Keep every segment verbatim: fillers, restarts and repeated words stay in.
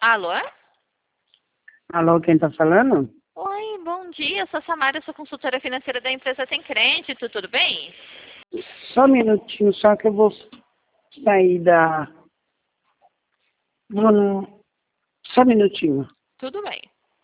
Alô? Alô, quem tá falando? Oi, bom dia. Eu sou a Samara, sou consultora financeira da empresa Tem Crédito, tudo bem? Só um minutinho, só que eu vou sair da... Vou no- Só um minutinho. Tudo bem.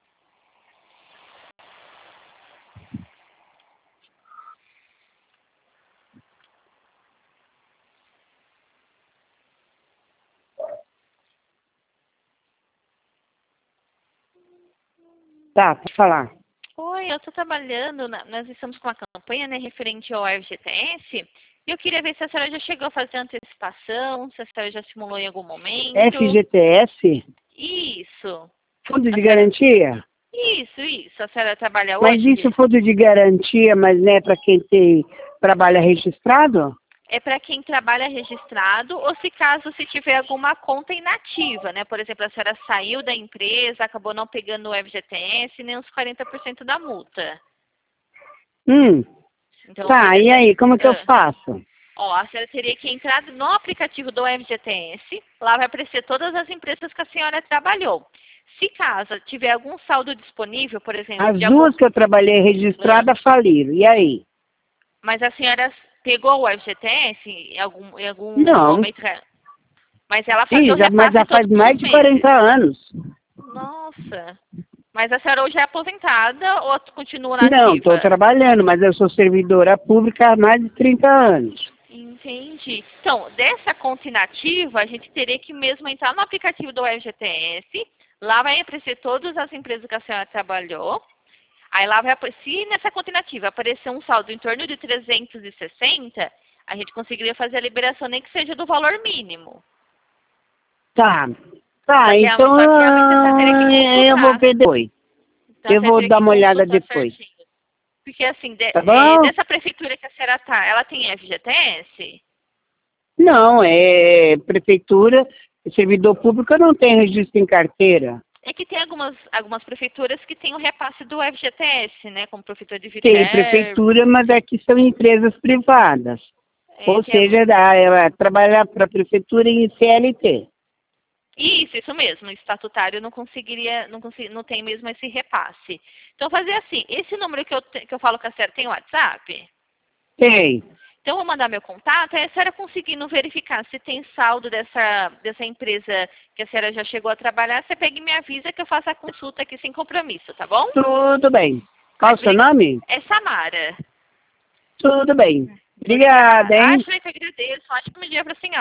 Tá, pode falar. Oi, eu estou trabalhando, na- nós estamos com uma campanha, né, referente ao F G T S, e eu queria ver se a senhora já chegou a fazer antecipação, se a senhora já simulou em algum momento. F G T S? Isso. Fundo A de senhora... garantia? Isso, isso. A senhora trabalha Mas hoje? isso fundo de garantia, mas não é para quem tem, trabalha registrado? É para quem trabalha registrado ou se caso se tiver alguma conta inativa, né? Por exemplo, a senhora saiu da empresa, acabou não pegando o F G T S nem os quarenta por cento da multa. Hum, Então, por tá, e exemplo, aí, como que eu ah, faço? ó, a senhora teria que entrar no aplicativo do F G T S, lá vai aparecer todas as empresas que a senhora trabalhou. Se caso tiver algum saldo disponível, por exemplo, As de algum... duas que eu trabalhei Ah, registrada faliram, e aí? mas a senhora pegou o F G T S em algum, em algum Não, momento? Mas ela fazia sim, o já, mas repasse já faz todos mais os de meses. quarenta anos. Nossa. Mas a senhora hoje é aposentada ou continua Não, estou nativa? trabalhando, mas eu sou servidora pública há mais de trinta anos. Entendi. Então, dessa conta inativa, a gente teria que mesmo entrar no aplicativo do F G T S. Lá vai aparecer todas as empresas que a senhora trabalhou. Aí lá vai aparecer, se nessa conta inativa aparecer um saldo em torno de trezentos e sessenta, a gente conseguiria fazer a liberação nem que seja do valor mínimo. Tá, tá, Só que, realmente- então só que realmente a senhora teria que ah, eu vou consultar. ver depois. Então a Eu senhora vou teria dar que uma olhada consultar depois. certinho. Porque assim, de- Tá é, bom? dessa prefeitura que a senhora tá, ela tem F G T S? Não, é prefeitura, servidor público não tem registro em carteira. É que tem algumas, algumas prefeituras que tem o repasse do F G T S, né? Como prefeitura de Tem Viterbo. prefeitura, mas aqui são empresas privadas. É, Ou tem algu- seja, dá, ela trabalha para a prefeitura em C L T. Isso, isso mesmo. O estatutário não conseguiria, não, consegui, não tem mesmo esse repasse. Então fazer assim, esse número que eu, te- que eu falo com a senhora tem WhatsApp? Tem. Então, eu vou mandar meu contato, aí a senhora conseguindo verificar se tem saldo dessa, dessa empresa que a senhora já chegou a trabalhar, você pega e me avisa que eu faço a consulta aqui sem compromisso, tá bom? Tudo bem. Qual Ai, o seu bri- nome? É Samara. Tudo bem. Obrigada. Obrigada, Ah, hein? eu que agradeço. Um ótimo dia para a senhora.